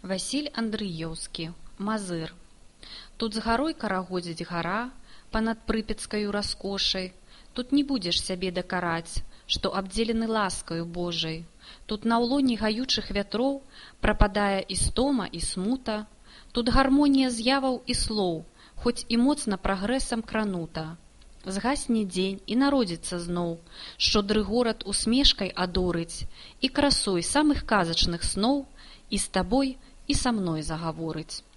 Васіль Андрыеўскі, Мазыр. Тут з гарой карагодзіць гара, панад прыпецкаю раскошай. Тут не будзеш сябе дакараць, што абдзелены ласкаю Божай. Тут на ўлоні гаючых вятроў прападае і стома, і смута. Тут гармонія з'яваў і слоў, хоць і моцна прагрэсам кранута. Згасне дзень і народзіцца зноў, шчодры горад усмешкай адорыць і красой самых казачных сноў і з табой, і са мной загаворыць.